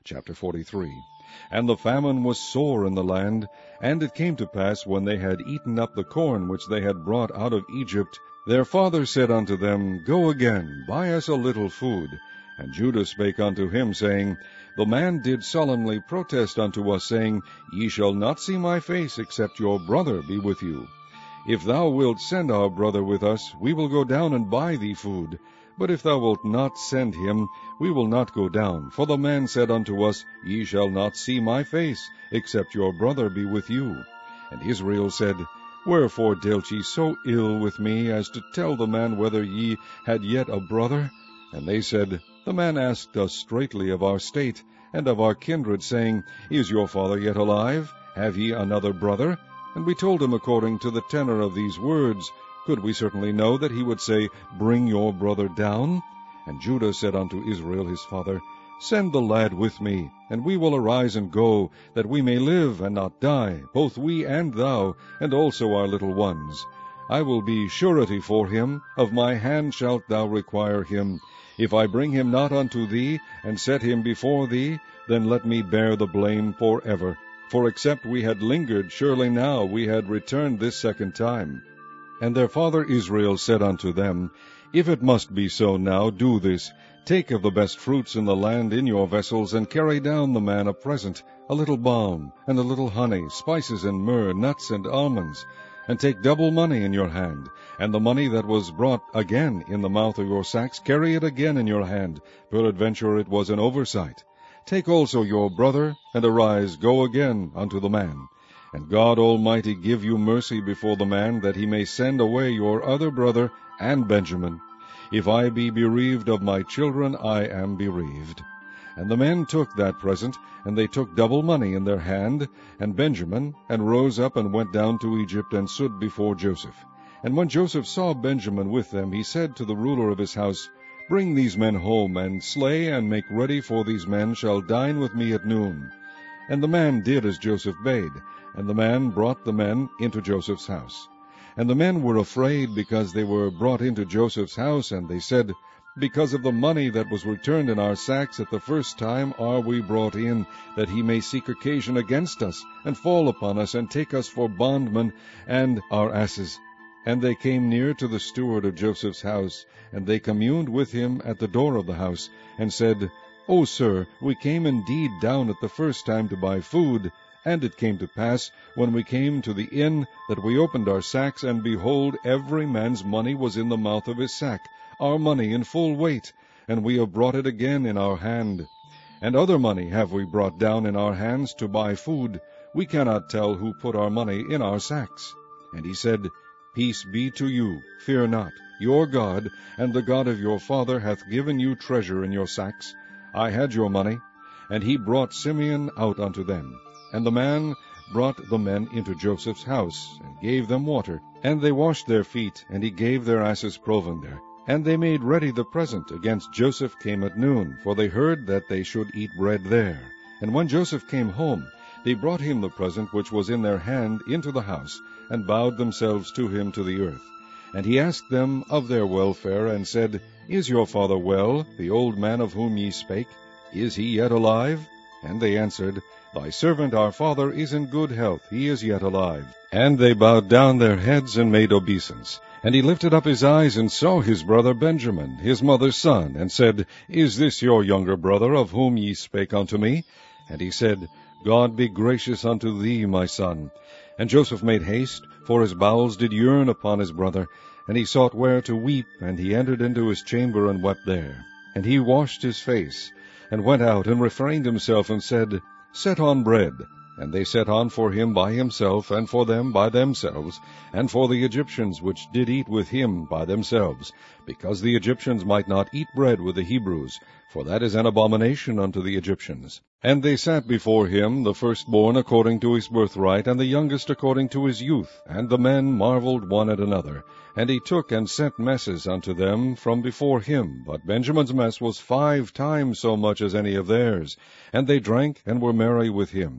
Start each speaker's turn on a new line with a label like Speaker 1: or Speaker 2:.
Speaker 1: Chapter 43. And the famine was sore in the land, and it came to pass, when they had eaten up the corn which they had brought out of Egypt, their father said unto them, Go again, buy us a little food. And Judah spake unto him, saying, The man did solemnly protest unto us, saying, Ye shall not see my face, except your brother be with you. If thou wilt send our brother with us, we will go down and buy thee food. But if thou wilt not send him, we will not go down. For the man said unto us, Ye shall not see my face, except your brother be with you. And Israel said, Wherefore dealt ye so ill with me, as to tell the man whether ye had yet a brother? And they said, The man asked us straitly of our state, and of our kindred, saying, Is your father yet alive? Have ye another brother? And we told him according to the tenor of these words. Could we certainly know that he would say, Bring your brother down? And Judah said unto Israel his father, Send the lad with me, and we will arise and go, that we may live and not die, both we and thou, and also our little ones. I will be surety for him, of my hand shalt thou require him. If I bring him not unto thee, and set him before thee, then let me bear the blame forever. For except we had lingered, surely now we had returned this second time. And their father Israel said unto them, If it must be so now, do this. Take of the best fruits in the land in your vessels, and carry down the man a present, a little balm, and a little honey, spices and myrrh, nuts and almonds. And take double money in your hand, and the money that was brought again in the mouth of your sacks, carry it again in your hand. Peradventure it was an oversight. Take also your brother, and arise, go again unto the man. And God Almighty give you mercy before the man, that he may send away your other brother and Benjamin. If I be bereaved of my children, I am bereaved. And the men took that present, and they took double money in their hand, and Benjamin, and rose up and went down to Egypt, and stood before Joseph. And when Joseph saw Benjamin with them, he said to the ruler of his house, Bring these men home, and slay and make ready, for these men shall dine with me at noon. And the man did as Joseph bade, and the man brought the men into Joseph's house. And the men were afraid, because they were brought into Joseph's house, and they said, Because of the money that was returned in our sacks at the first time are we brought in, that he may seek occasion against us, and fall upon us, and take us for bondmen and our asses. And they came near to the steward of Joseph's house, and they communed with him at the door of the house, and said, O sir, we came indeed down at the first time to buy food. And it came to pass, when we came to the inn, that we opened our sacks, and behold, every man's money was in the mouth of his sack, our money in full weight, and we have brought it again in our hand. And other money have we brought down in our hands to buy food. We cannot tell who put our money in our sacks. And he said, Peace be to you, fear not. Your God, and the God of your father, hath given you treasure in your sacks. I had your money. And he brought Simeon out unto them. And the man brought the men into Joseph's house, and gave them water. And they washed their feet, and he gave their asses provender. And they made ready the present against Joseph came at noon, for they heard that they should eat bread there. And when Joseph came home, they brought him the present which was in their hand into the house, and bowed themselves to him to the earth. And he asked them of their welfare, and said, Is your father well, the old man of whom ye spake? Is he yet alive? And they answered, Thy servant our father is in good health, he is yet alive. And they bowed down their heads and made obeisance. And he lifted up his eyes and saw his brother Benjamin, his mother's son, and said, Is this your younger brother, of whom ye spake unto me? And he said, God be gracious unto thee, my son. And Joseph made haste, for his bowels did yearn upon his brother, and he sought where to weep, and he entered into his chamber and wept there. And he washed his face, and went out, and refrained himself, and said, Set on bread. And they set on for him by himself, and for them by themselves, and for the Egyptians which did eat with him by themselves, because the Egyptians might not eat bread with the Hebrews, for that is an abomination unto the Egyptians. And they sat before him, the firstborn according to his birthright, and the youngest according to his youth. And the men marveled one at another. And he took and sent messes unto them from before him. But Benjamin's mess was 5 times so much as any of theirs. And they drank and were merry with him.